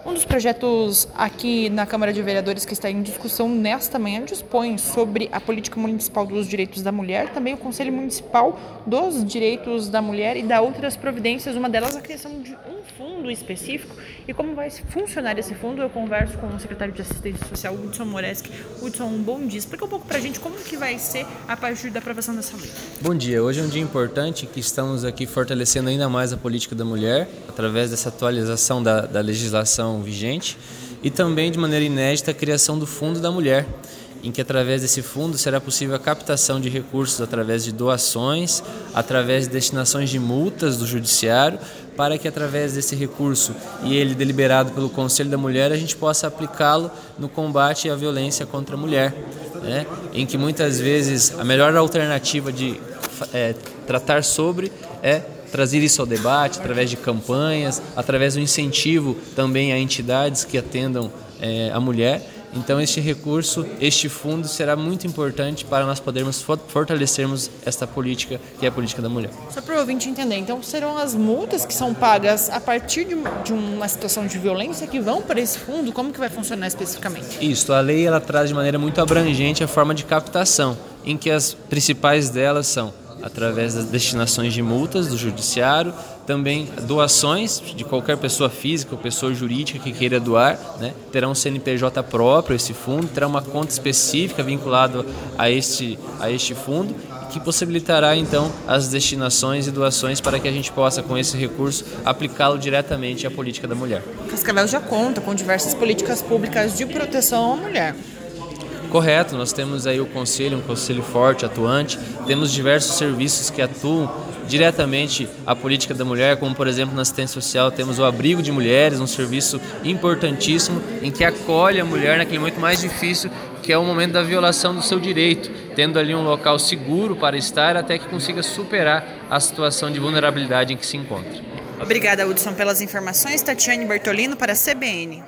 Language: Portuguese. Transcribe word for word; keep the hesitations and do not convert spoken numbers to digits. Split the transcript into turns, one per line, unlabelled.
Um dos projetos aqui na Câmara de Vereadores que está em discussão nesta manhã dispõe sobre a Política Municipal dos Direitos da Mulher, também o Conselho Municipal dos Direitos da Mulher e da outras providências, uma delas a criação de um fundo específico. E como vai funcionar esse fundo, eu converso com o secretário de Assistência Social, Hudson Moreski. Hudson, um bom dia. Explica um pouco pra gente como que vai ser a partir da aprovação dessa lei.
Bom dia, hoje é um dia importante que estamos aqui fortalecendo ainda mais a política da mulher, através dessa atualização da, da legislação vigente e também de maneira inédita a criação do Fundo da Mulher, em que através desse fundo será possível a captação de recursos através de doações, através de destinações de multas do judiciário, para que através desse recurso e ele deliberado pelo Conselho da Mulher a gente possa aplicá-lo no combate à violência contra a mulher, né? Em que muitas vezes a melhor alternativa de é, tratar sobre é trazer isso ao debate através de campanhas, através do incentivo também a entidades que atendam é, a mulher. Então este recurso, este fundo será muito importante para nós podermos fortalecermos esta política que é a política da mulher.
Só para o ouvinte entender, então serão as multas que são pagas a partir de, de uma situação de violência que vão para esse fundo? Como que vai funcionar especificamente?
Isso, a lei ela traz de maneira muito abrangente a forma de captação, em que as principais delas são através das destinações de multas do judiciário, também doações de qualquer pessoa física ou pessoa jurídica que queira doar, né? Terá um C N P J próprio esse fundo, terá uma conta específica vinculada a este, a este fundo, que possibilitará então as destinações e doações para que a gente possa, com esse recurso, aplicá-lo diretamente à política da mulher.
Cascavel já conta com diversas políticas públicas de proteção à mulher.
Correto, nós temos aí o conselho, um conselho forte, atuante, temos diversos serviços que atuam diretamente à política da mulher, como por exemplo na assistência social temos o abrigo de mulheres, um serviço importantíssimo em que acolhe a mulher naquele momento mais difícil, que é o momento da violação do seu direito, tendo ali um local seguro para estar até que consiga superar a situação de vulnerabilidade em que se encontra.
Obrigada, Hudson, pelas informações. Tatiane Bertolino para a C B N.